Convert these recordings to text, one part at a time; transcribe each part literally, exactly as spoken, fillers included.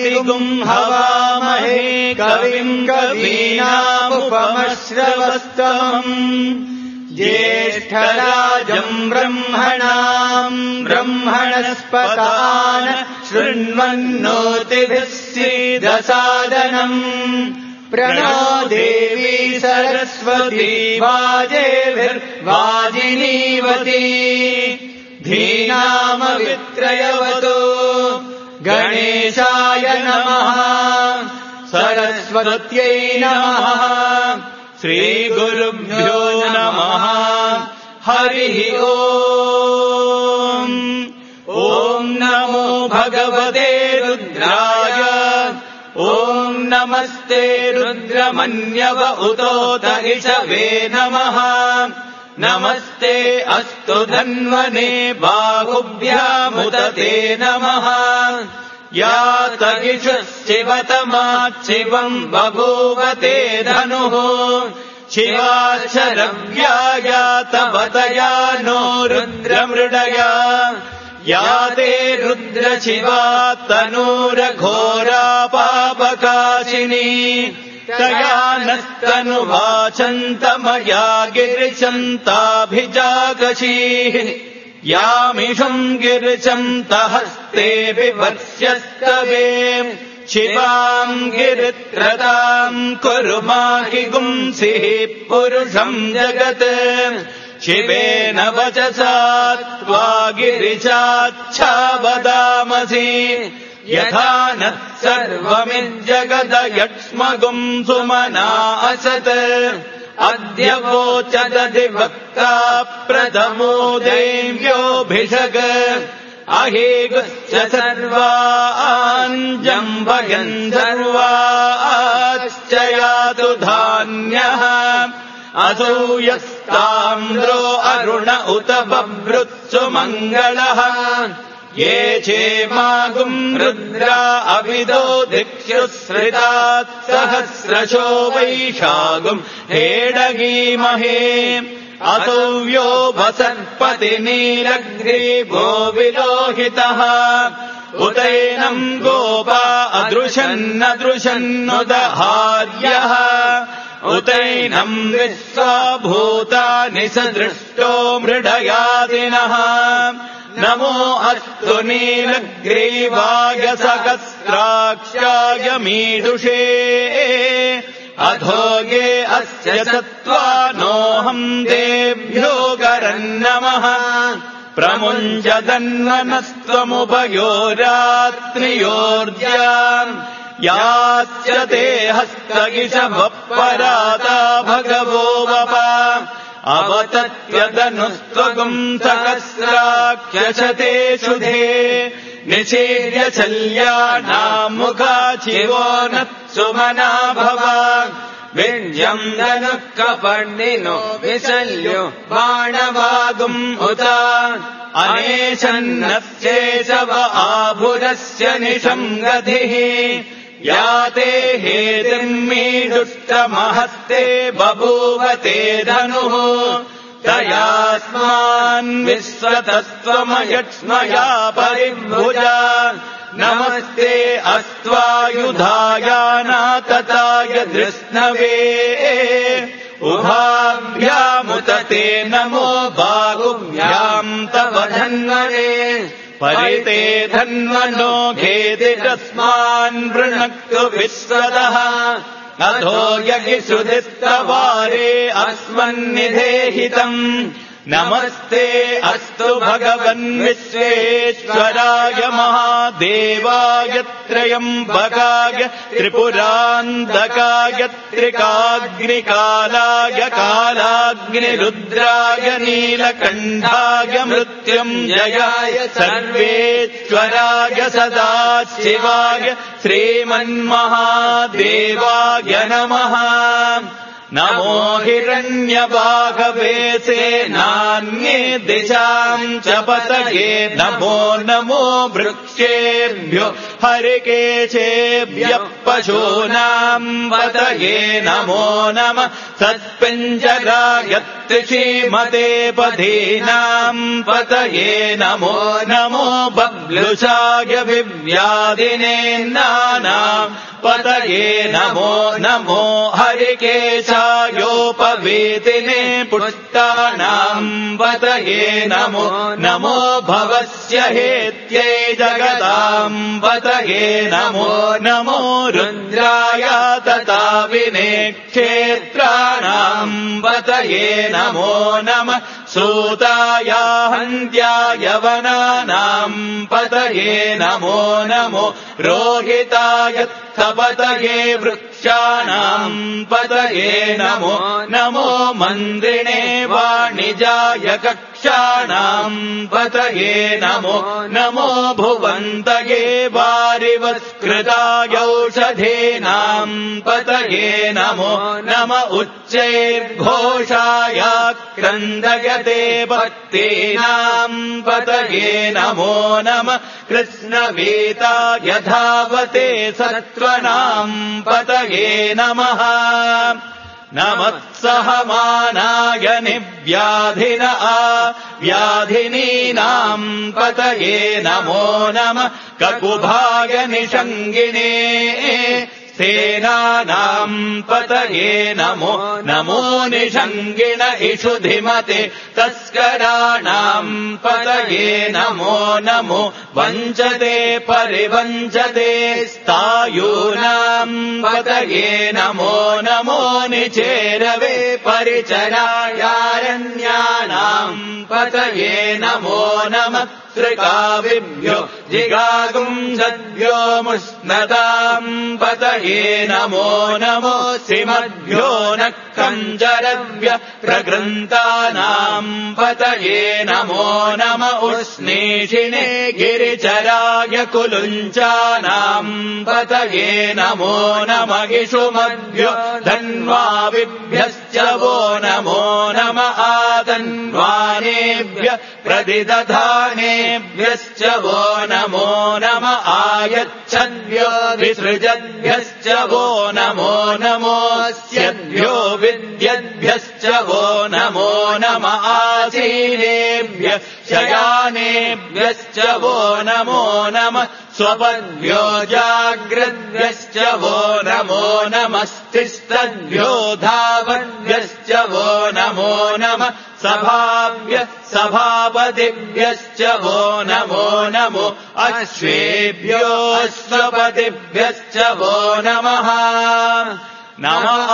ऋतुम् हवामहे कविम् कवीनामुपमश्रवस्तमम् ज्येष्ठराजम् ब्रह्मणाम् ब्रह्मणस्पतान् शृण्वन्नोतिभिः सीदसादनम् प्रणो देवी सरस्वती वाजेभिर्वाजिनीवती धीनामवित्रयवतो गणेशाय नमः सरस्वत्यै नमः श्रीगुरुभ्यो नमः हरिः ओम् ॐ नमो भगवते रुद्राय ॐ नमस्ते रुद्रमन्यव उतोत इषवे नमः नमस्ते अस्तु धन्वने बाहुभ्यामुत ते नमः या तगिषुः शिवतमाच्छिवम् बभूव ते धनुः शिवाक्षरव्यायातवतया नो रुद्रमृडया या ते रुद्रशिवा तनूरघोरा पापकाशिनी तया नस्तनुवाचन्तमया गिरिशन्ताभिजागशीः यामिषम् गिरिशन्तहस्ते विवर्ष्यस्तवे शिवाम् गिरित्रताम् कुरु माहि गुंसिः पुरुषम् जगत् शिवेन वचसा त्वा गिरिशाच्छावदामसि यथा नः सर्वमिज्जगदयक्ष्मगुम् सुमना असत् अद्य वोचदधिवक्ता प्रथमो देव्योऽभिषग अहेगुश्च सर्वान् जम्भयन् सर्वाश्च यातु धान्यः असूयस्ताम्रो अरुण उत बभृत्सु मङ्गलः ये चेमागुम् रुद्रा अविदो दिक्षुश्रितात् सहस्रशो वैशागुम् हेडगीमहे असौव्यो वसत्पति नीलग्रीवो विलोहितः उदैनम् गोपा अदृशन्नदृशन्नुदहार्यः उदैनम् विश्वाभूतानि सदृष्टो मृडयादिनः नमो अस्तु नीलग्रीवाय सहस्राक्षाय मीदुषे अधोगे अस्य सत्त्वानोऽहम् देभ्यो गरन्नमः प्रमुञ्जदन्वनस्त्वमुभयोरात्रियोर्द्याम् यास्य ते हस्तगिषवपराता भगवो वपा अवतत्यदनुस्त्वगुम् सहस्राख्यशते शुधे निशीर्य शल्यानाम् मुखाचिवो न सुमना भव विद्यम् धनुः कपर्णिनो विशल्यो बाणवागुम् उत अनेशन्नस्येषव आभुरस्य निशङ्गतिः याते हेतिर्मीडुष्टमहस्ते बभूवते धनुः तयास्मान् विश्वतस्त्वमयक्ष्मया परिभुजा नमस्ते अस्त्वायुधायानातताय धृष्णवे उभाभ्यामुत ते नमो बाहुभ्याम् तव धन्वने परिते धन्वनो घेदिरस्मान् वृणक्तु विश्वतः अधो यगिषुधिस्तवारे अस्मन्निधेहितम् नमस्ते अस्तु भगवन् विश्वेश्वराय महादेवाय त्रयम्बकाय त्रिपुरान्तकाय त्रिकाग्निकालाय कालाग्निरुद्राय नीलकण्ठाय मृत्युञ्जयाय सर्वेश्वराय सदाशिवाय श्रीमन्महादेवाय नमः नमो हिरण्यबाहवे सेनान्ये दिशाम् च पतये नमो नमो वृक्षेभ्यो हरिकेशेभ्यः पशूनाम् पतये नमो नमः सत्पिञ्जराय श्रीमते पथीनाम् पतये नमो नमो बब्लुषाय विव्याधिनेन्नानाम् पतये नमो नमो हरिकेशायोपवेतिने पुष्टानाम् पतये नमो नमो भवस्य हेत्यै जगताम् पतये नमो नमो रुद्राय तथा विने क्षेत्राणाम् पतये नमो नमः श्रोताय हन्त्याय वनानाम् पतये नमो नमो रोहिताय पतये वृक्षाणाम् पतये नमो नमो मन्दिणे वाणिजाय कक्षाणाम् पतये नमो नमो भुवन्तये वारिवत्कृताय औषधीनाम् पतये नमो नम उच्चैर्घोषाय क्रन्दयते भक्तीनाम् पतये नमो नम कृष्णवीताय धावते सत्त्वनाम् पतये नमः नमत्सहमानाय निव्याधिन व्याधिनीनाम् पतये नमो नमः ककुभाय निषङ्गिणे सेनानाम् पतये नमो नमो निषङ्गिण इषुधिमते तस्कराणाम् पतये नमो नमो वञ्चते परिवञ्चते स्थायूनाम् पतये नमो नमो निचेरवे परिचरायारण्यानाम् पतये नमो नमः त्रिकाविभ्यो जिगागुंसद्भ्यो मुष्णताम् पतये नमो नमो श्रीमद्भ्यो नक्कञ्जरभ्य प्रगृन्तानाम् पतये नमो नम उष्णीषिणे गिरिचराय कुलुञ्चानाम् पतये नमो नम इषुमद्भ्यो धन्वाविभ्यश्च वो नमो नम आधन्वानेभ्य प्रतिदधानेभ्यश्च वो नमो नम आयच्छद्भ्यो विसृजद्भ्यश्च वो नमो नमोऽस्यद्भ्यो विद्यद्भ्यश्च वो नमो नम आसीनेभ्य शयानेभ्यश्च वो नमो नम स्वपद्भ्यो जाग्रद्भ्यश्च वो नमो नमस्तिष्ठद्भ्यो धावद्भ्यश्च वो नमो नम सभाभ्य सभापतिभ्यश्च वो नमो नमो अश्वेभ्यो अश्वपतिभ्यश्च वो नमः नमः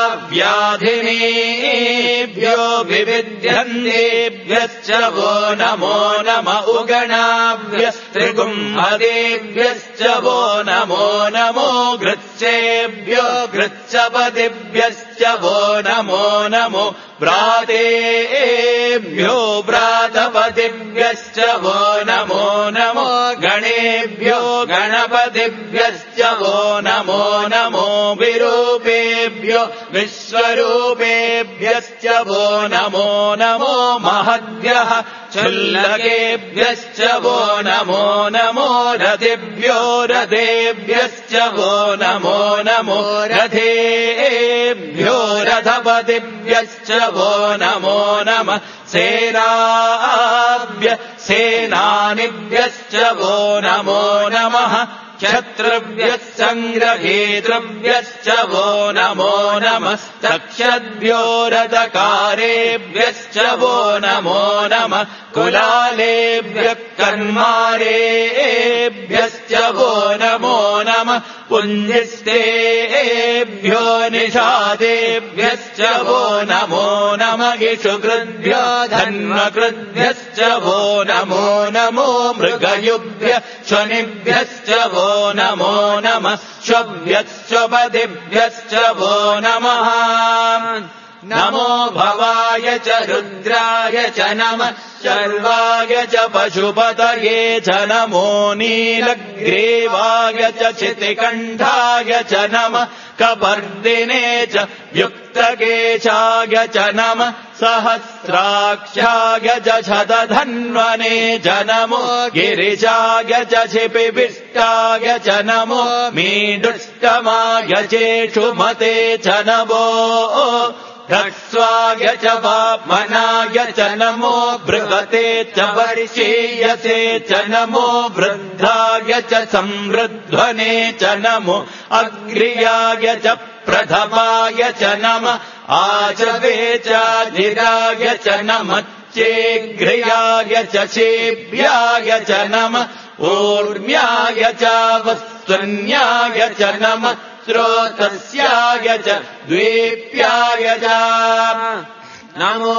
व्याधिनीभ्यो विविध्यन्तेभ्यश्च वो नमो नम उगणाभ्यस्त्रिगुम्हदेभ्यश्च वो नमो नमो गृच्छेभ्यो गृच्छपतिभ्यश्च वो नमो नमो व्रातेभ्यो व्रातपतिभ्यश्च वो नमो नमो गणेभ्यो गणपतिभ्यश्च वो नमो नमो विरूपेभ्यो विश्वरूपेभ्यश्च वो नमो नमो महद्भ्यः क्षुल्लकेभ्यश्च वो नमो नमो रथेभ्यो रथेभ्यश्च वो नमो नमो रथेभ्यो रथपतिभ्यश्च वो नमो नमः सेनाभ्य सेनानिभ्यश्च वो नमो नमः क्षत्रुभ्यः सङ्ग्रहेतृभ्यश्च वो नमो नमः तक्षद्भ्यो रथकारेभ्यश्च वो नमो नमः कुलालेभ्यः कर्मारेभ्यश्च वो नमो नमः पुञ्जिष्टेभ्यो निषादेभ्यश्च वो नमो नमः इषुकृद्भ्यो धन्वकृद्भ्यश्च वो नमो नमो मृगयुभ्यः शनिभ्यश्च वो नमो नमः श्वभ्यश्चपतिभ्यश्च वो नमः नमो भवाय च रुद्राय च नमः शर्वाय च पशुपतये च नमो नीलग्रीवाय च क्षितिकण्ठाय च नमः कपर्दिने च युक्तकेशाय च नमः सहस्राक्षाय च शतधन्वने च नमो गिरिजाय च क्षिपिविष्टाय च नमो मीडुष्टमाय चेषुमते च नमो ह्रस्वाय च वामनाय च नमो बृहते च वर्षीयसे च नमो वृद्धाय च संवृध्वने च नमो अग्र्याय च प्रथमाय च नमः आचवे चाधिराय च नमः चेघ्र्याय च शेभ्याय च नमः ऊर्म्याय च वस्त्वन्याय च नमः स्रोतस्याय च द्वीप्याय च नमो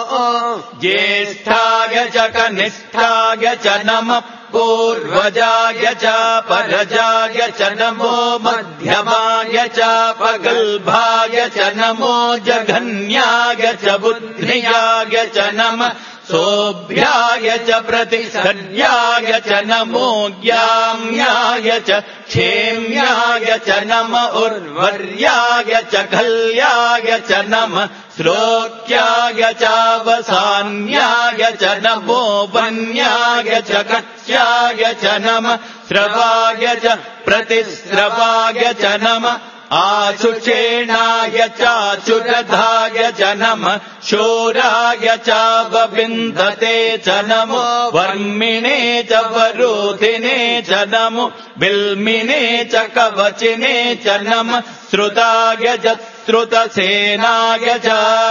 ज्येष्ठाय च कनिष्ठाय च नमः पूर्वजाय च परजाय च नमो मध्यमाय च पगल्भाय च नमो जघन्याय च बुद्ध्याय च नमः सोभ्याय च प्रतिसर्याय च नमो ज्ञाम्याय च क्षेम्याय च नम उर्वर्याय च खल्याय च नमः श्लोक्याय चावसान्याय च नमो वन्याय च कक्ष्याय च नमः श्रवाय च प्रतिश्रवाय च नमः आशुषेणाय चाचुरधाय च नमः शूराय चावविन्दते च नमो वर्मिणे च वरोधिने च नमो बिल्मिने च कवचिने च नमः श्रुताय च श्रुतसेनाय च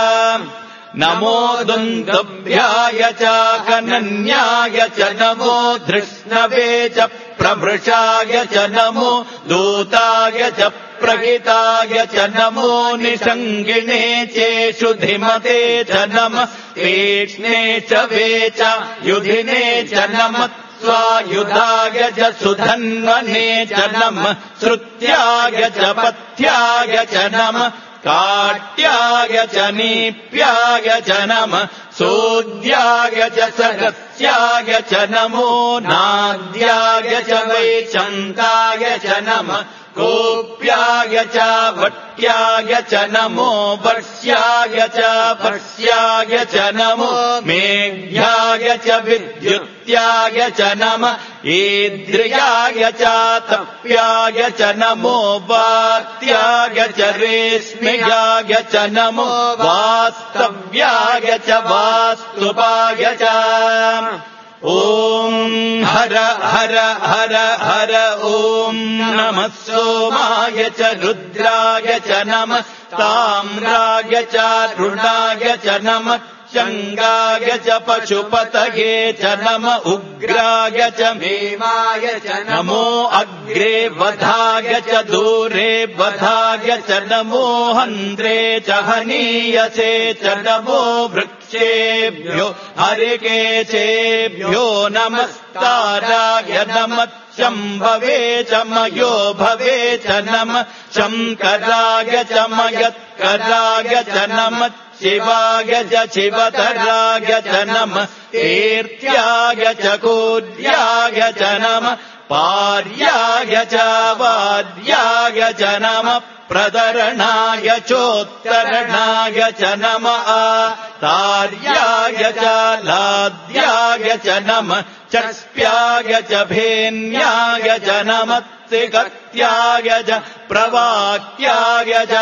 नमो दुन्दुभ्याय च कनन्याय च नमो धृष्णवे च प्रभृशाय च नमो दूताय च प्रहिताय च नमो निषङ्गिणे चेषु धिमते च नमः तीक्ष्णे च वे च युधिने च नमः स्वायुधाय च सुधन्वने च नमः श्रुत्याय च पथ्याय च नमः काट्याय च नीप्याय च नमः सोद्याय च सरस्याय च नमो नाद्याय च वैचन्ताय च नमः कोप्याय च भट्याय च नमो वर्ष्याय च पर्ष्याय च नमो मेघ्याय च विद्युत्याय च नमः ईद्रियाय च तप्याय च नमो वात्याय च रेश्म्याय च नमो वास्तव्याय च वास्तुपाय च ॐ हर हर हर हर ॐ नमः सोमाय च रुद्राय च नमः ताम्राय च रुणाय च नमः शङ्गाय च पशुपतये च नमः उग्राय च भीमाय च नमो अग्रे वधाय च दूरे वधाय च नमो हन्त्रे च हनीयसे च नमो वृक्षेभ्यो हरिकेशेभ्यो नमस्ताराय नमः शम्भवे च मयो भवे च नमः शङ्कराय च मयत्कराय च नमः शिवाय च शिवतराय च नमः तीर्थ्याय च कूर्याय च नमः पार्याय च वार्याय च नमः प्रदरणाय चोत्तरणाय च नमः तार्याय च लाद्याय च नमः चक्ष्याय च भेन्याय च नमः तिगत्याय च प्रवाक्याय च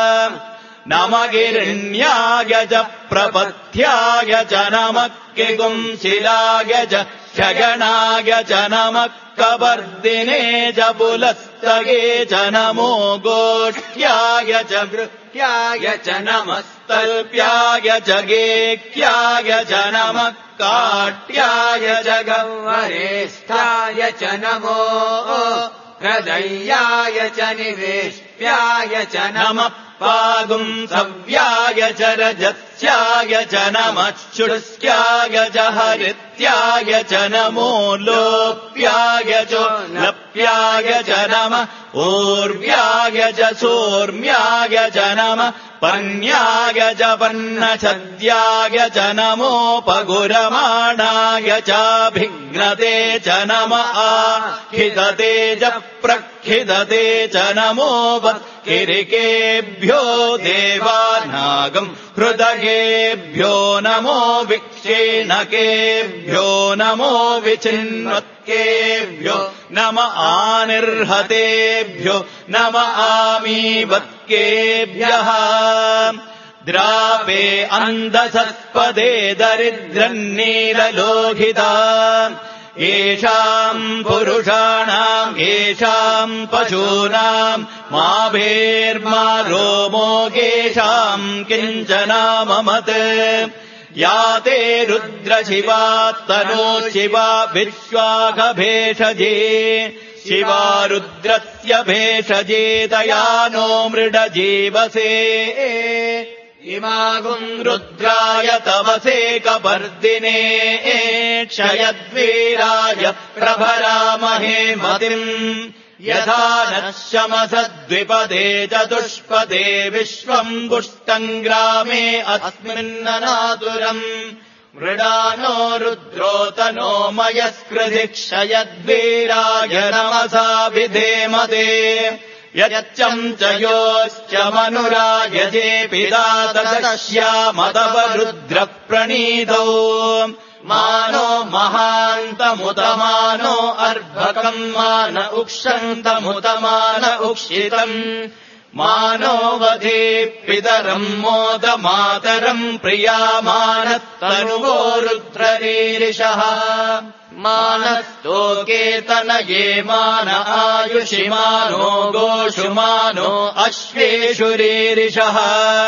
नमगिरण्याय च प्रपथ्याय च नमः किगुंशिलाय च शगणाय च नमः कवर्दिने च पुलस्तये च नमो गोष्ठ्याय च गृह्याय च नमः तल्प्याय च गेक्याय च नमः काट्याय च गह्वरेष्ठाय च नमो हृदयाय च निवेष्ट्याय च नमः पागुंसव्याय च रजस्याय च नमः शुष्क्याय च हरित्याय च नमो लोप्याय आप्याय च लप्याय च नमः ऊर्व्याय च सोर्म्याय च नमः पर्ण्याय च पर्णछद्याय च नमोपगुरमाणाय चाभिघ्नते च नमः आखिदते च प्रखिदते च नमो वत्किरिकेभ्यो देवानागम् हृदयेभ्यो नमो विक्षेणकेभ्यो नमो विचिन्वत्केभ्यो नम आनिर्हतेभ्यो नम आमीवत्केभ्यः द्रापे अन्धसत्पदे दरिद्रन्नीललोहिता येषाम् पुरुषाणाम् येषाम् पशूनाम् माभेर्मा रोमो येषाम् किञ्चनाममत् या ते रुद्रशिवा तनो शिवा विश्वाघभेषजे शिवा रुद्रस्य भेषजे तया नो मृडजीवसे इमागुम् रुद्राय तवसे कपर्दिने क्षयद्वीराय प्रभरामहे मतिम् यथा नः शमसद्विपदे चतुष्पदे विश्वम् पुष्टम् ग्रामे अस्मिन्ननातुरम् मृडानो रुद्रोतनो मयस्कृधि क्षयद्वीराय नमसा विधेमते यच्चम् च योश्च मनुरायजे पिता तदश्यामतव रुद्रप्रणीतौ मानो महान्तमुतमानो अर्भकम् मान उक्षन्तमुतमान उक्षितम् मानो वधे पितरम् मोदमातरम् प्रियामानस्तनुवो रुद्ररीरिषः मानस्तोकेतनये मान आयुषिमानो गोषुमानो अश्वेषु रीरिषः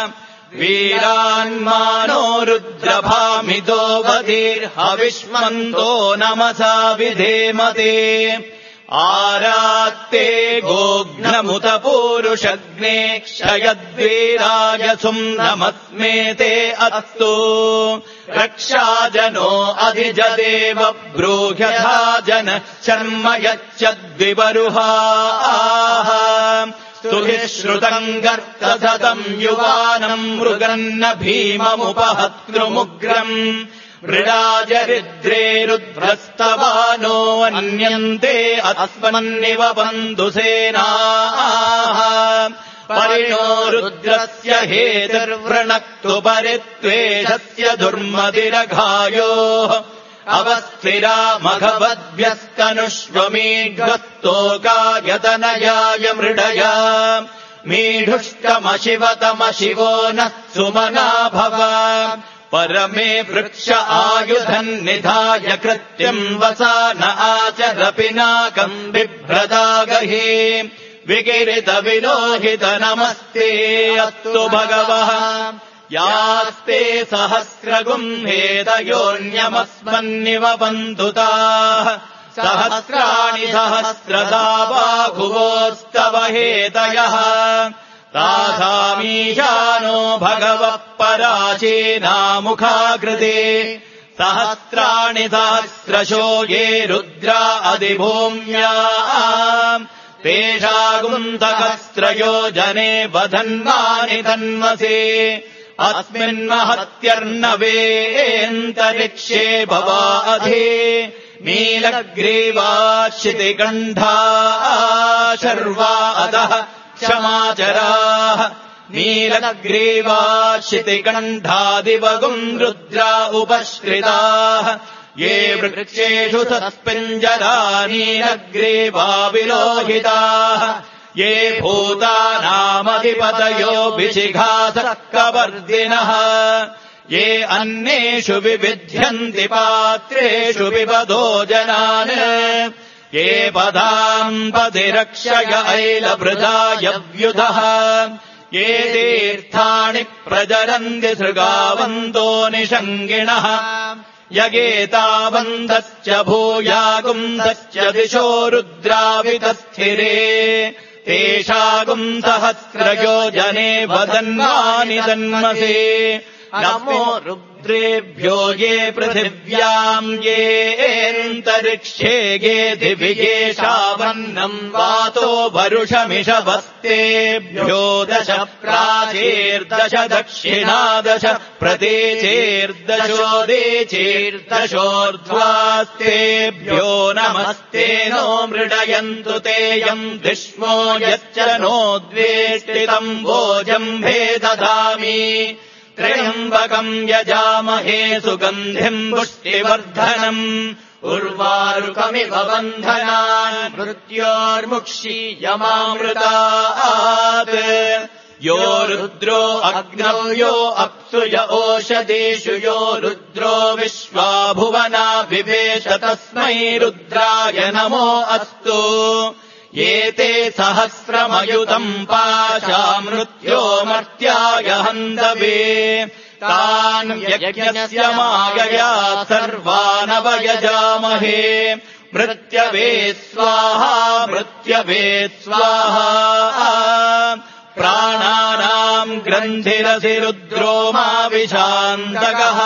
वीरान्मानो रुद्रभामितो वधीर्हविष्मन्तो नमसा विधेमते आरात्ते गोघ्नमुत पूरुषग्ने क्षयद्वीराय सुम्नमस्मेते अस्तु रक्षाजनो अधिजदेव ब्रूह्यथा जन शर्म यच्चद्विवरुहाः स्तुभिः श्रुतम् गर्तसतम् युवानम् मृगन्न भीममुपहत्कृमुग्रम् मृडाजरिद्रे रुद्रस्तवानो अन्यन्ते अस्मन्निव बन्धुसेनाः परिणो रुद्रस्य हेतुर्वृणक्तु परित्वेषस्य दुर्मतिरघायोः अवस्थिरा मघवद्भ्यस्तनुष्वमीढ्वस्तोकायतनयाय मृडया मीढुष्टमशिवतमशिवो नः सुमना भव परमे वृक्ष आयुधम् निधाय कृत्यम् वसान आचरपिनाकम् बिभ्रदागहे विकिरित विलोहित नमस्ते अस्तु भगवः यास्ते सहस्रगुम्हेदयोन्यमस्मन्निव बन्धुताः सहस्राणि सहस्रदा बाहुवोस्तव हेतयः तासामीशानो भगवः पराचीनामुखाकृते सहस्राणि सहस्रशो ये रुद्रा अधिभूम्या तेषागुन्तकस्त्रयो जने वधन्वानि तन्मसे अस्मिन्महत्यर्णवेऽन्तरिक्षे भवा अधि नीलग्रीवा शितिकण्ठा शर्वा अधः क्षमाचराः नीलग्रीवा शितिकण्ठादिवगुम् रुद्रा उपश्रिताः ये वृक्षेषु सस्पिञ्जरा नीलग्रीवा विलोहिताः ये भूतानामधिपतयो विशिखासः कवर्दिनः ये अन्नेषु विविध्यन्ति पात्रेषु विपदो जनान् ये पदाम् पतिरक्षय ऐलभृदायव्युधः ये तीर्थाणि प्रजरन्ति सृगावन्तो निषङ्गिणः यगेतावन्तश्च भूयागुम्धश्च दिशो रुद्रावितस्थिरे तेषागुम् सहस्रयो जने वदन्वानि तन्मसे नमो रुद्रेभ्यो ये पृथिव्याम् येऽन्तरिक्षे ये दिवि येषावन्नम् वातो वरुषमिषवस्तेभ्यो दश प्राचीर्दश दक्षिणादश प्रतीचीर्दशोदीचीर्दशोर्ध्वास्तेभ्यो नमस्ते नो मृडयन्तु तेयम् दिष्मो यच्च नो द्वेष्टितम् भोजम्भे दधामि त्र्यम्बकम् यजामहे सुगन्धिम् पुष्टिवर्धनम् उर्वारुकमिव बन्धनान् मृत्योर्मुक्षीयमामृतात् यो रुद्रो अग्नौ यो अप्सु य ओषधीषु यो रुद्रो विश्वा भुवना विवेश तस्मै रुद्राय नमो अस्तु एते सहस्रमयुतम् पाशा मृत्यो मर्त्याय हन्तवे तान् यज्ञस्य मायया सर्वानवयजामहे मृत्यवे स्वाहा मृत्यवे स्वाहा प्राणानाम् ग्रन्थिरसि रुद्रो मा विशान्तकः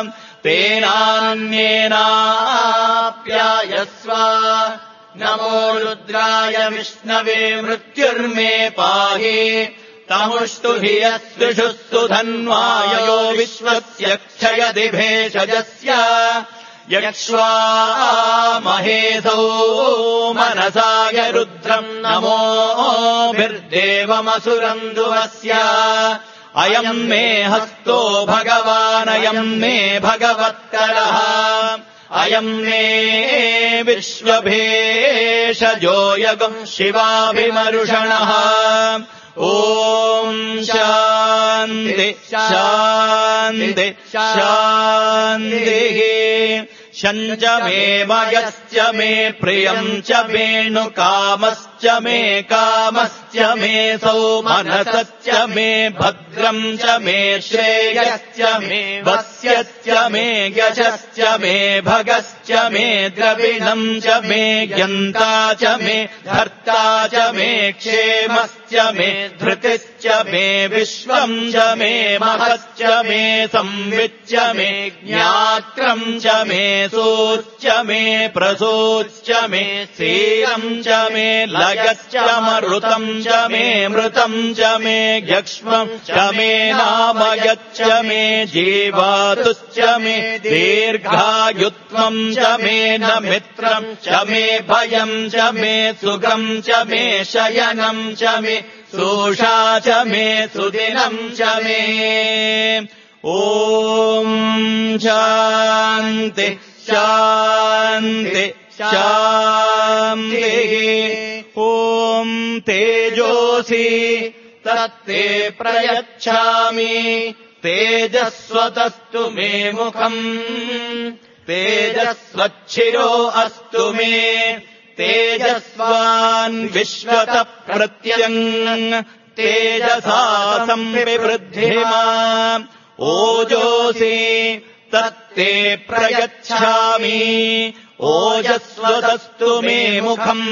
तेनान्येनाप्यायस्व नमो रुद्राय विष्णवे मृत्युर्मे पाहि तमुष्टु हि यस्विषु सुधन्वायो विश्वस्य क्षयति भेषजस्य यक्ष्वा महेशौ मनसाय रुद्रम् नमोभिर्देवमसुरन्धुवस्य अयम् मे हस्तो भगवानयम् मे भगवत्करः अयम् मे विश्वभेषजो यगम् शिवाभिमरुषणः ॐ शान्ति शान्ति शान्तिः शञ्च मे मयश्च मे प्रियम् च वेणुकामश्च मे कामश्च मे सौमनसश्च मे भद्रम् च मे श्रेयश्च मे वस्यश्च मे यशश्च मे भगश्च मे द्रविणम् च मे यन्ता च मे धर्ता च मे क्षेमश्च मे धृतिश्च मे विश्वम् च मे महश्च मे संविच्च मे ज्ञात्रम् च मे सोच्च मे प्रसोच्च मे सीरम् च मे लगश्च मरुतम् च मे मृतम् च मे यक्ष्मम् च मे नामयच्च मे जीवातुश्च मे दीर्घायुत्वम् च मे न मित्रम् च मे भयम् च मे सुखम् च मे शयनम् च मे सोषा च मे सुदिनम् च मे ॐ शान्ति शान्ति शान्तिः ॐ तेजोसि तत्ते प्रयच्छामि तेजस्वतस्तु मे मुखम् तेजस्वच्छिरो अस्तु मे तेजस्वान् विश्वतः प्रत्यङ् तेजसा संविवृद्धिमा ओजोसि तत्ते प्रयच्छामि ओजस्वतस्तु मे मुखम्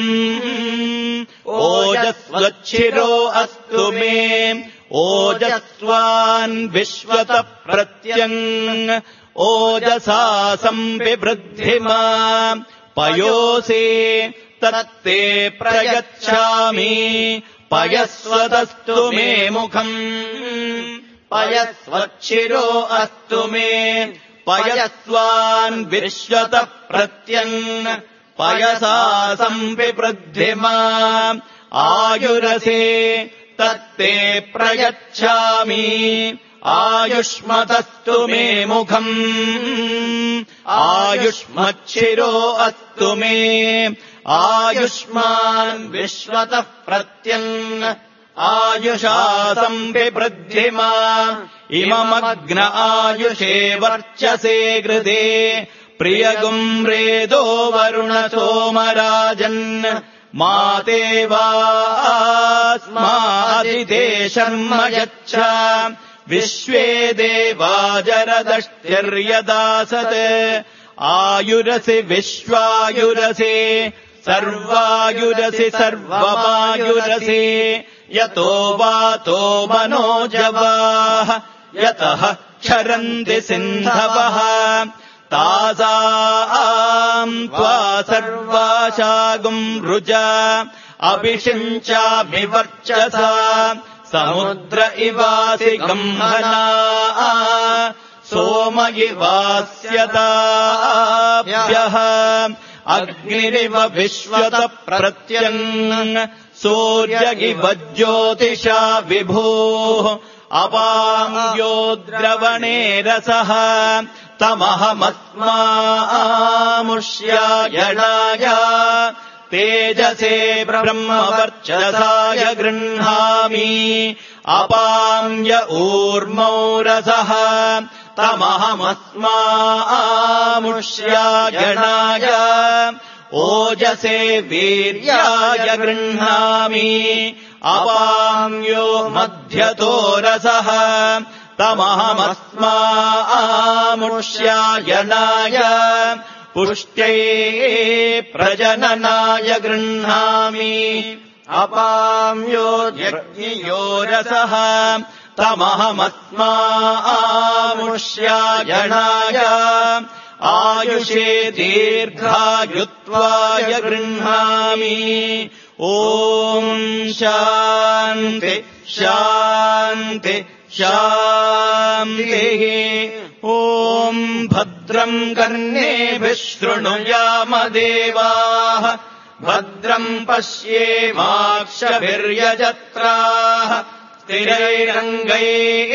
ओजस्वच्छिरो अस्तु मे ओजस्वान् विश्वतः प्रत्यङ् ओजसा संविवृद्धिमा पयोसि तत्ते प्रयच्छामि पयस्वतस्तु मे मुखम् पयस्वच्छिरो अस्तु मे पयस्वान् विश्वतः प्रत्यङ् पयसा संविवृद्धिमा आयुरसे तत्ते प्रयच्छामि आयुष्मतस्तु मे मुखम् आयुष्मच्छिरो अस्तु मे आयुष्मान् विश्वतः प्रत्यङ् आयुषा संविवृद्धिमा इममग्न आयुषे वर्चसे कृते प्रियगुम् रेदो वरुण सोमराजन् माते वास्मादिते शर्म यच्छ विश्वे देवा जरदष्टिर्यदासत् आयुरसि विश्वायुरसि सर्वायुरसि सर्वमायुरसि यतो वातो मनोजवाः यतः क्षरन्ति सिन्धवः तासाम् त्वा सर्वाशागुम् रुजा अभिषिञ्चाभिवर्चसा समुद्र इवासि गम्हना सोम इवास्यताभ्यः अग्निरिव विश्वत प्रत्यङ् सूर्य इव ज्योतिषा विभोः अपाङ्ग्यो द्रवणे रसः तमहमस्मामुष्यायणाय तेजसे ब्रह्मवर्चसाय गृह्णामि अपाम्य ऊर्मौ रसः तमहमस्मामुष्यायणाय ओजसे वीर्याय गृह्णामि अपाम्यो मध्यतो रसः तमहमस्मामुष्यायणाय पुष्ट्यै प्रजननाय गृह्णामि अपाम्यो यज्ञयो रसः तमहमस्मामुष्यायणाय आयुषे दीर्घायुत्वाय गृह्णामि ॐ शान्ति शान्ति शान्तिः ॐ भद्रम् कर्णेभिः शृणुयाम देवाः भद्रम् पश्येमाक्षभिर्यजत्राः स्थिरैरङ्गैः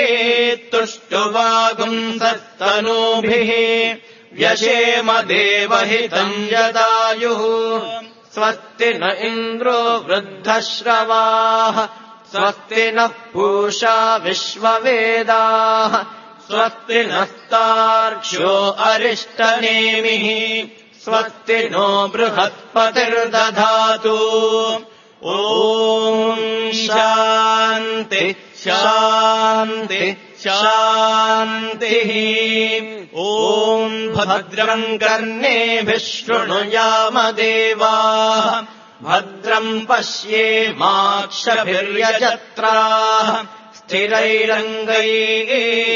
तुष्टुवागुंसस्तनूभिः व्यशेम देवहितम् यदायुः स्वस्ति न इन्द्रो वृद्धश्रवाः स्वस्ति नः पूषा विश्ववेदाः स्वस्ति नस्तार्क्ष्यो अरिष्टनेमिः स्वस्ति नो बृहस्पतिर्दधातु ॐ शान्ति शान्ति शान्तिः ॐ भद्रम् कर्णेभिः शृणुयाम देवाः भद्रम् पश्येमाक्षभिर्यजत्राः स्थिरैरङ्गैः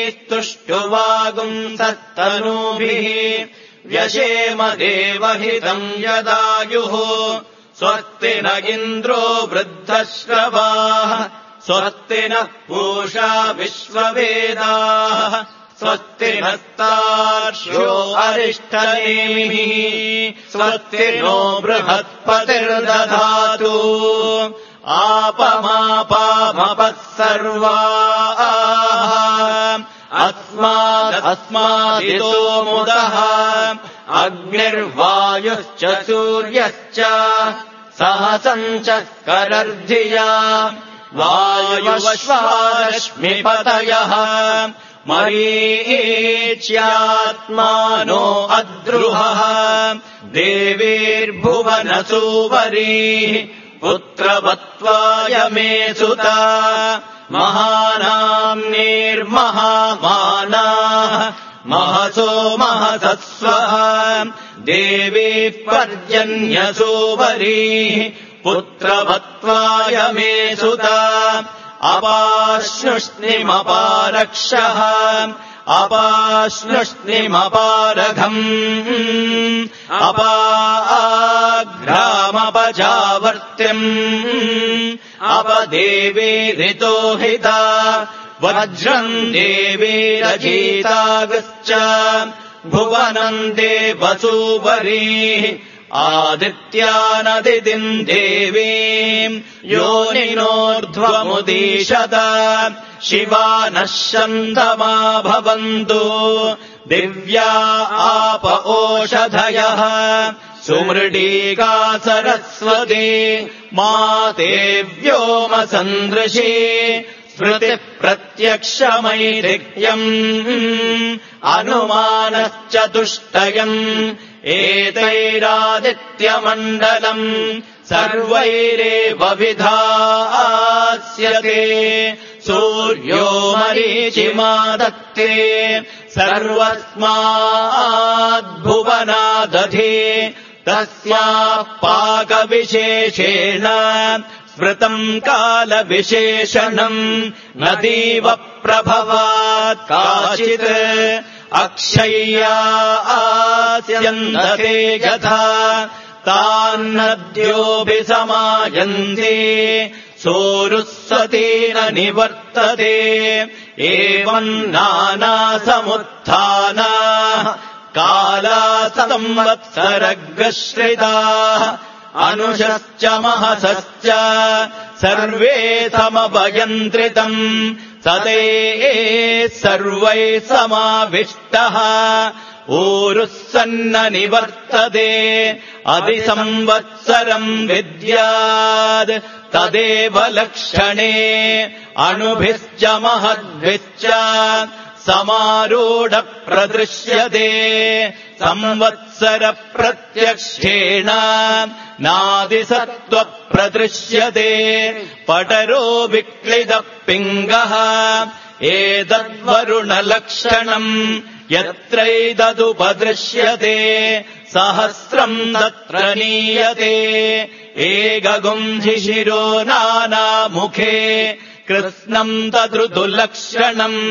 तुष्टुवागुंसस्तनूभिः व्यशेम देवहितम् यदायुः स्वस्ति न इन्द्रो वृद्धश्रवाः स्वस्ति नः पूषा विश्ववेदाः स्वस्ति नस्तार्क्ष्यो अरिष्टनेमिः स्वस्ति नो बृहस्पतिर्दधातु आपमापामपः सर्वाः अस्मादस्मादितो मुदः अग्निर्वायुश्च सूर्यश्च सहसञ्च करर्धिया वायुवश्वारश्मिपतयः मरीच्यात्मानो अद्रुहः देवीर्भुवनसूवरीः पुत्रवत्त्वाय मे सुता महानाम्नीर्महामानाः महसो महसस्वः देवीः पर्जन्यसूवरीः पुत्रवत्त्वाय मे सुता अपाश्नुष्णिमपारक्षः अपाश्नुष्णिमपारघम् अपाघ्रामपजावर्त्यम् अपदेवीरितो हिता वज्रम् देवीरजीतागश्च भुवनम् देवसूवरीः आदित्यानदितिम् देवीम् योनिनोर्ध्वमुदीशत शिवा नः शन्तमा भवन्तु दिव्या आप ओषधयः सुमृडीका सरस्वती माते व्योमसन्दृशी स्मृतिप्रत्यक्षमैरिक्यम् अनुमानश्चतुष्टयम् एतैरादित्यमण्डलम् सर्वैरेव विधास्यते सूर्यो मरीचिमादत्ते सर्वस्माद्भुवनादधि तस्याः पाकविशेषेण स्मृतम् कालविशेषणम् नदीव प्रभवात् काचित् अक्षय्या आस्यन्दते यथा तान्नद्योऽभिसमायन्ते सोरुस्सतेन निवर्तते एवम् नानासमुत्थाना काला संवत्सरग्रश्रिताः अनुषश्च महसश्च सर्वे समभयन्त्रितम् सते सर्वैः समाविष्टः ऊरुः सन्न निवर्तते अधिसंवत्सरम् विद्याद् तदेव लक्षणे अणुभिश्च महद्भिश्च समारूढ प्रदृश्यते संवत्सरप्रत्यक्षेण नादिसत्त्व प्रदृश्यते पटरो विक्लितः पिङ्गः एतद्वरुणलक्षणम् यत्रैतदुपदृश्यते सहस्रम् तत्र नीयते एकगुंशिशिरो नानामुखे कृत्स्नम् तदृदुलक्षणम्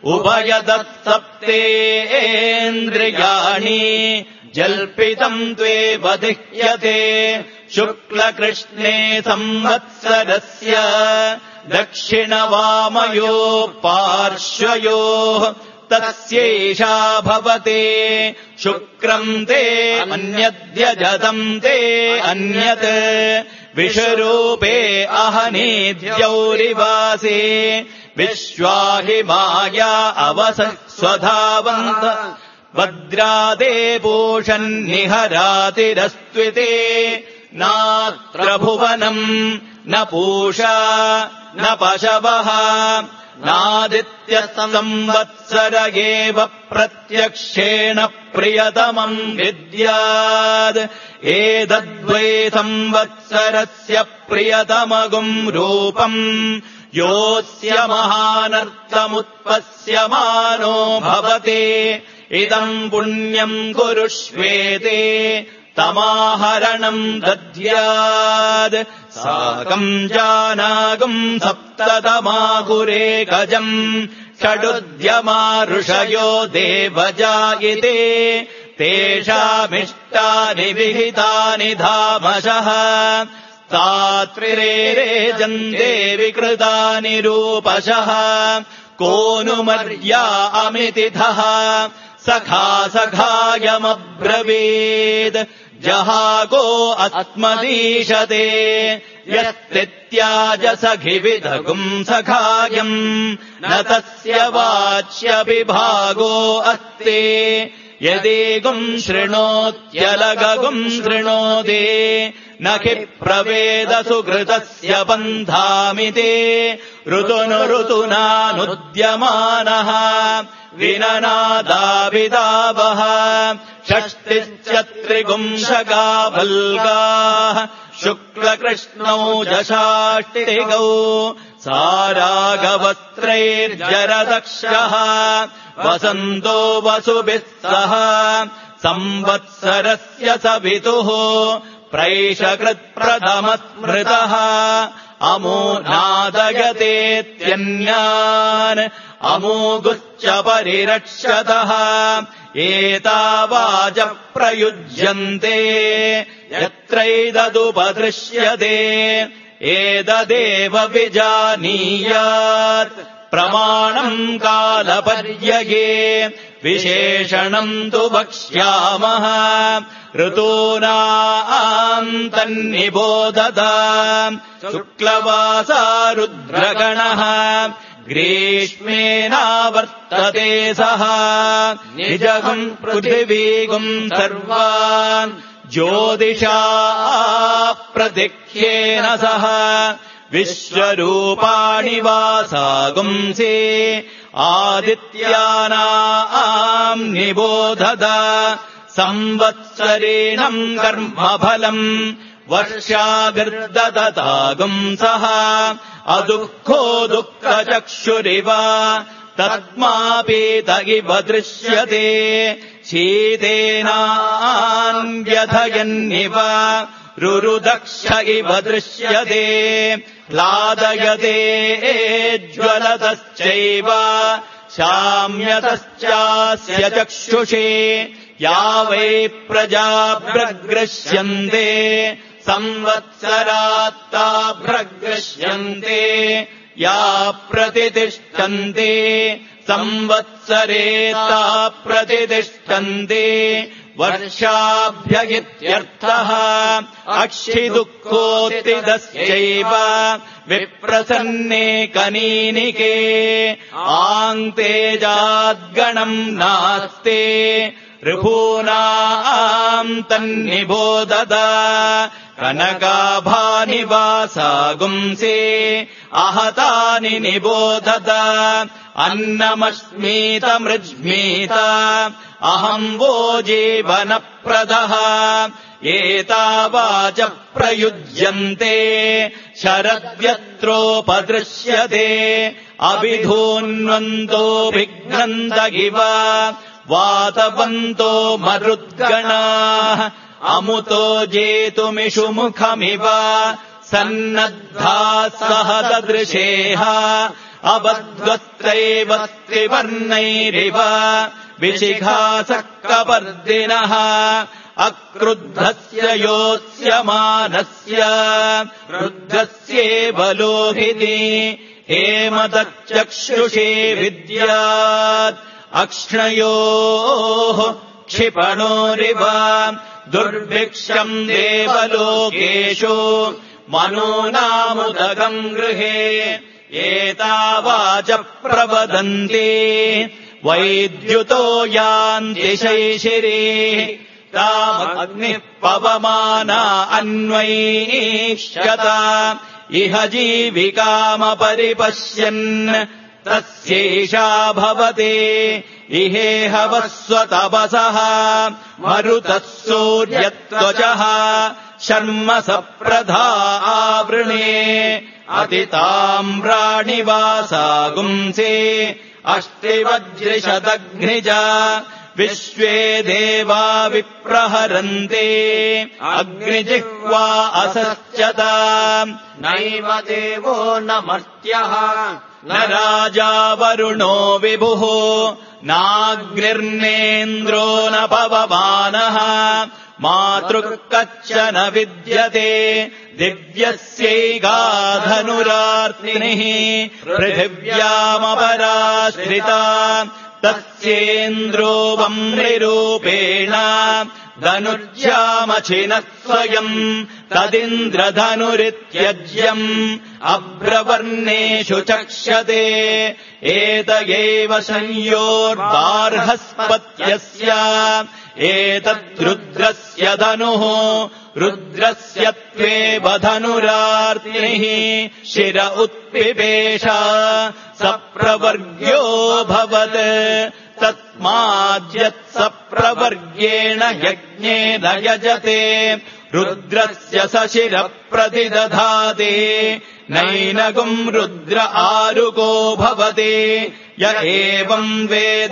उभयदत्सप्तेन्द्रियाणि जल्पितम् त्वेव दिह्यते शुक्लकृष्णे संवत्सरस्य दक्षिणवामयोः पार्श्वयोः तस्यैषा भवते शुक्रम् ते अन्यद्यजतम् ते अन्यत् विषरूपे अहने द्यौरिवासे विश्वाहि माया अवसस्वधावन्त भद्रादे पूषन्निहरातिरस्त्विते नात्र भुवनम् न पूषा न पशवः नादित्यसंवत्सर एव प्रत्यक्षेण प्रियतमम् विद्याद् एतद्वै संवत्सरस्य प्रियतमगुम् रूपम् योऽस्य महानर्थमुत्पत्स्यमानो भवते इदम् पुण्यम् कुरुष्वेते तमाहरणम् दद्याद् साकम् जानागुम् सप्ततमाहुरे गजम् षडुद्यमा ऋषयो देवजायिते तेषामिष्टानि विहितानि धामशः तात्रिरेरेजन्ते विकृतानि रूपशः को नु मर्या अमितिथः सखा सखायमब्रवीत् जहागो अस्मदीशते यस्तित्याज सखिविदगुम् सखायम् न तस्य वाच्यपि भागो अस्ति यदेगुम् शृणोत्यलगगुम् शृणोति न हि प्रवेदसु कृतस्य पन्थामिते ऋतुनु ऋतुनानुद्यमानः विननादाविदावः षष्टिश्च त्रिगुंशगा भल्गाः शुक्लकृष्णौ जषाष्टिगौ सारागवस्त्रैर्जरदक्षः वसन्तो वसुभिः सह संवत्सरस्य सवितुः प्रैषकृत्प्रथमस्मृतः अमो नादयतेत्यन्यान् अमोघुश्च परिरक्षतः एतावाच प्रयुज्यन्ते यत्रैतदुपदृश्यते एतदेव विजानीयात् प्रमाणम् कालपर्यये विशेषणम् तु वक्ष्यामः ऋतूनाम् तन्निबोधत शुक्लवासा रुद्रगणः ग्रीष्मेनावर्तते सः निजगुम् पृथिवीगुम् सर्वान् ज्योतिषा प्रदिख्येन सह विश्वरूपाणि वासागुंसि आदित्यानाम् निबोधत संवत्सरेणम् कर्मफलम् वर्षाभिर्ददतागुंसः अदुःखो दुःखचक्षुरिव तस्मापीत इव दृश्यते शीतेनान्यथयन्निव रुरुदक्ष इव दृश्यते ह्लादयते ज्वलतश्चैव शाम्यतश्चास्य चक्षुषे या वै प्रजा प्रगृह्यन्ते संवत्सरात्ता प्रगृह्यन्ते या प्रतितिष्ठन्ते संवत्सरेता प्रतितिष्ठन्ते वर्षाभ्य इत्यर्थः अक्षिदुःखोत्थितस्यैव विप्रसन्ने कनीनिके आङ्तेजाद्गणम् नास्ते ऋभूनाम् तन्निबोधत कनकाभानि वासागुंसे आहतानि निबोधत अन्नमस्मीतमृज्मीत अहम् वो जीवनप्रदः एतावाच प्रयुज्यन्ते शरद्यत्रोपदृश्यते अभिधून्वन्तो विघ्नन्त इव वातवन्तो मरुद्गणाः अमुतो जेतुमिषुमुखमिव सन्नद्धाः सह ददृशेः अबध्वस्त्रैव त्रिवर्णैरिव विशिखासक्कपर्दिनः अक्रुद्धस्य योत्स्यमानस्य रुद्धस्येव लोहिनी हेमतच्चक्षुषे विद्यात् अक्ष्णयोः क्षिपणोरिव दुर्भिक्षम् देवलोकेषु मनूनामुदकम् गृहे एतावाच प्रवदन्ति वैद्युतो यान्ति शैशिरे तामग्निः पवमाना अन्वैष्यत इह जीविकामपरिपश्यन् तस्यैषा भवते इहेह वस्वतपसः मरुतः सूर्यत्वचः शर्म सप्रधा आवृणे अतिताम्राणिवासागुंसे अष्टिवज्रिशदग्निज विश्वे देवा विप्रहरन्ते अग्निजिह्वा असस्यत नैव देवो न मर्त्यः न राजा वरुणो विभुः नाग्निर्नेन्द्रो न पवमानः मातृकच्चन विद्यते दिव्यस्यैगाधनुरार्तिनिः पृथिव्यामपराश्रिता तस्येन्द्रो वम्रिरूपेण धनुर्जामचिनः स्वयम् तदिन्द्रधनुरित्यज्यम् अभ्रवर्णेषु चक्ष्यते एत एव संयोर्बार्हस्पत्यस्य एतद्रुद्रस्य धनुः रुद्रस्य त्वेव धनुरार्तिनिः शिर उत्पिपेष सप्रवर्ग्यो भवत् तस्माद्यत्सप्रवर्ग्येण यज्ञेन यजते रुद्रस्य सशिरप्रतिदधाते नैनगुम् रुद्र आरुको भवति य एवम् वेद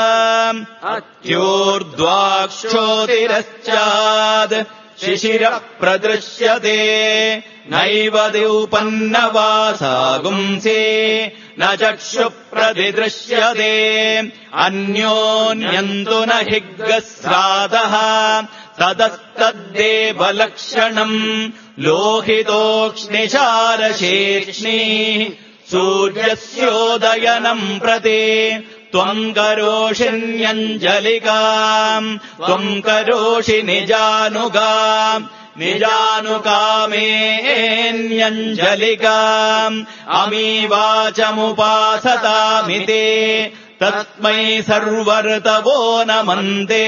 अत्यूर्ध्वाक्षोतिरश्चाद् शिशिरः प्रदृश्यते नैव द्युपन्नवासागुंसे न चक्षुः प्रतिदृश्यते अन्योन्यन्तु न हिग्गस्रादः तदस्तद्देवलक्षणम् लोहितोक्ष्णिशारशेष्णी सूर्यस्योदयनम् प्रति त्वम् करोषिण्यञ्जलिकाम् त्वम् करोषि निजानुगाम् निजानुकामेऽन्यञ्जलिकाम् अमीवाचमुपासतामिते तस्मै सर्वर्तवो नमन्ते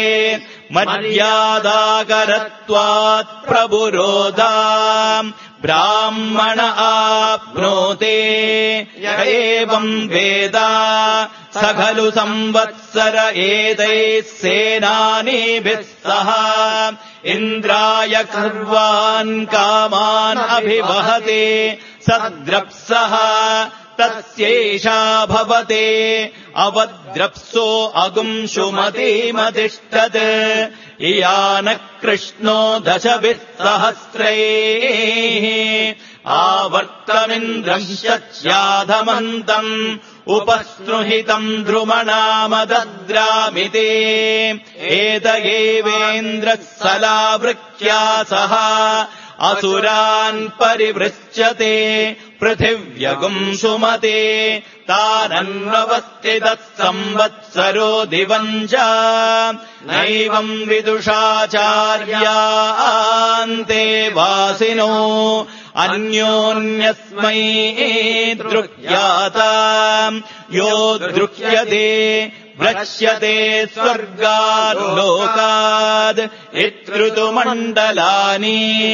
मर्यादाकरत्वात् प्रपुरोधाम् ब्राह्मण आप्नोते य एवम् वेद स खलु संवत्सर एतैः सेनानीभिः सह इन्द्राय सर्वान् कामान् अभिवहते सद्रप्सः तस्यैषा भवते अवद्रप्सो अगुंशुमतीमतिष्ठत् इयानः कृष्णो दशभिः सहस्रैः आवर्तमिन्द्रम् शच्याधमन्तम् उपस्पृहितम् ध्रुमणामदद्रामिते एत एवेन्द्रः सलावृक्ष्या सह असुरान् परिवृच्यते पृथिव्यगुम् सुमते तानन्ववस्थितः संवत्सरो दिवम् च नैवम् विदुषाचार्यान्ते वासिनो अन्योन्यस्मै दृह्याता यो दृह्यते व्रक्ष्यते स्वर्गाल्लोकाद् इत्ऋतुमण्डलानि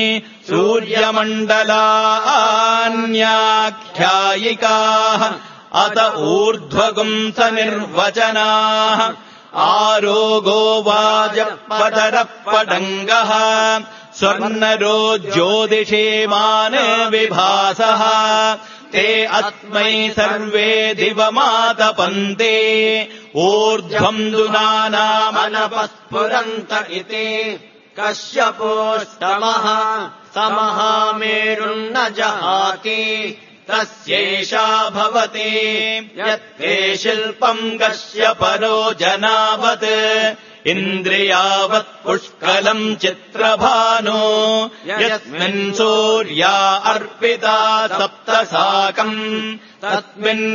सूर्यमण्डलान्याख्यायिकाः अत ऊर्ध्वगुंस निर्वचनाः आरोगो वाजपतरः पडङ्गः स्वर्णरो ज्योतिषेमान् विभासः ते अस्मै सर्वे दिवमातपन्ते ऊर्ध्वम् दुनानामनपस्फुरन्त इति कश्यपोष्टमः समहामेरुन्न जहाति तस्यैषा भवति यत्ते शिल्पम् कश्यपरो जनावत् इन्द्रियावत् पुष्कलम् चित्रभानो यस्मिन् सूर्या अर्पिता सप्तसाकम् तस्मिन्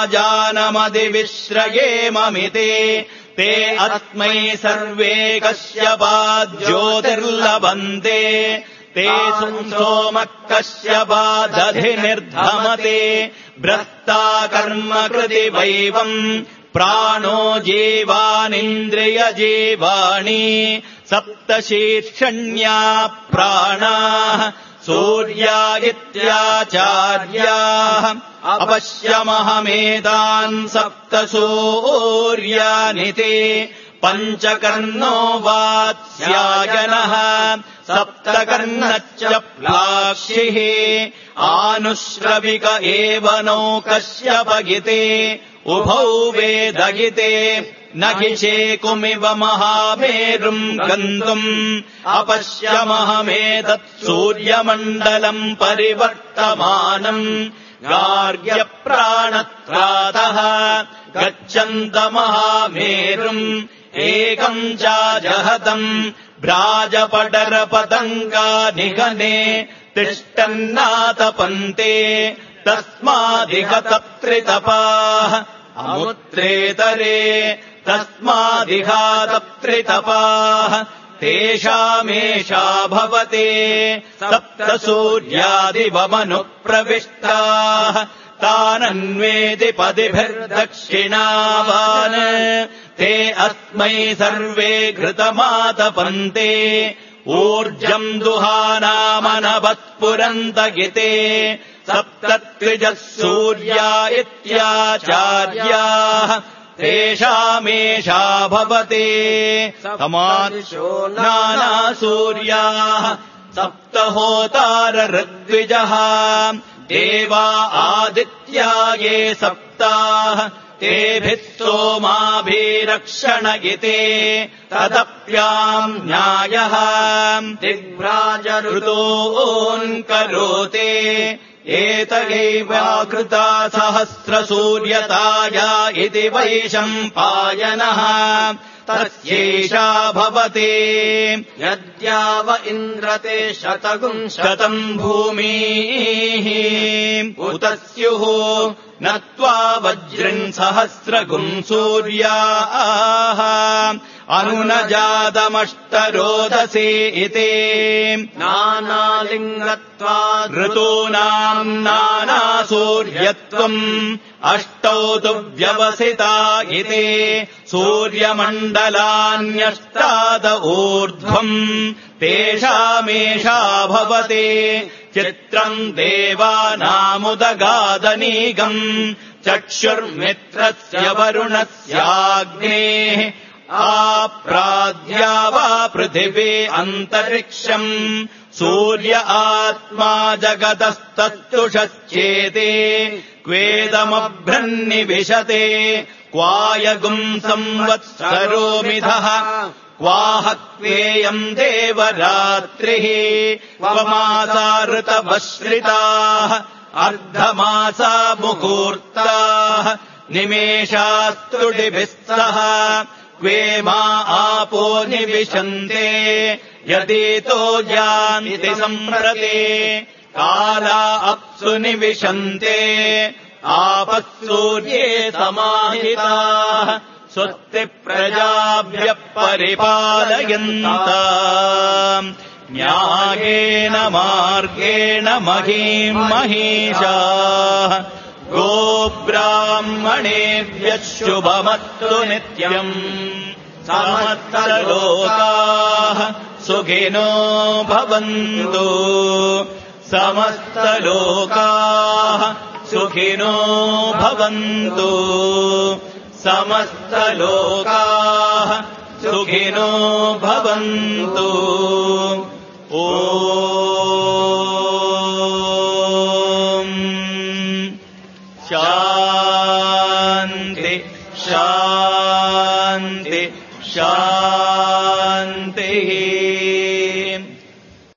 राजानमधिविश्रयेममिते ते अस्मै सर्वे कश्यपात् ज्योतिर्लभन्ते ते सोमः कश्यपादधिनिर्धमते भ्रष्टा कर्म कृति वैवम् प्राणो जीवानिन्द्रियजीवाणि सप्तशीर्षण्या प्राणाः सूर्या इत्याचार्याः अपश्यमहमेतान् सप्तसूर्यानि ते पञ्चकर्णो वात्स्यायनः सप्तकर्णश्च प्लाक्षिः आनुश्रविक एव नो कश्यपगिते उभौ वेदगिते न हि चेकुमिव महामेरुम् गन्तुम् अपश्यमहमेतत् सूर्यमण्डलम् परिवर्तमानम् गार्ग्यप्राणत्रातः गच्छन्तमहामेरुम् एकम् चाजहतम् भ्राजपटरपतङ्गानिगने तिष्ठन्नातपन्ते तस्मादिह तप्त्रितपाः अमुत्रेतरे तस्मादिहा तप्त्रितपाः तेषामेषा भवते सप्तसूर्यादिवमनुप्रविष्टाः तानन्वेति पदिभिर्दक्षिणावान् ते अस्मै सर्वे घृतमातपन्ते ऊर्जम् दुहानामनवत्पुरन्त गिते सप्तत्रिजः सूर्या इत्याचार्याः तेषामेषा भवते समादिशो नानासूर्याः सप्तहोतार ऋग्विजः देवा आदित्या ये सप्ताः तेभिः सोमाभिरक्षणगिते तदप्याम् न्यायः दिग्भ्राजऋतोऽन्करोते एत एवाकृता सहस्रसूर्यताया इति वैशम्पायनः तस्यैषा भवते यद्याव इन्द्रते शतगुम् शतम् भूमिः उत स्युः न त्वा वज्रिन् सहस्रगुम् सूर्याः अनुनजातमष्टरोदसे इति नानालिङ्गत्वात् ऋतूनाम् नानासूर्यत्वम् अष्टौ तु व्यवसिता इति सूर्यमण्डलान्यष्टाद ऊर्ध्वम् तेषामेषा भवते चित्रम् देवानामुदगादनीगम् चक्षुर्मित्रस्य वरुणस्याग्नेः आप्राद्या वा पृथिवी अन्तरिक्षम् सूर्य आत्मा जगतस्तत्तुषश्चेते क्वेदमभ्रन्निविशते क्वायगुम् संवत्सरोमिधः क्वाह क्वेयम् देवरात्रिः क्वमासा ऋतवश्रिताः अर्धमासा मुहूर्ताः निमेषास्तुडिभिः क्वे मा आपो निविशन्ते यदितो यान्ति सम्प्रते काला अप्सु निविशन्ते आपः सूर्ये समाहिताः स्वस्ति प्रजाभ्यः परिपालयन्ताम् न्यायेन मार्गेण महीम् महिषाः गोब्राह्मणेभ्यः शुभमस्तु नित्यम् समस्तलोकाः सुखिनो भवन्तु समस्तलोकाः सुखिनो भवन्तु समस्तलोकाः सुखिनो भवन्तु ॐ शान्ति शान्ति शान्तिः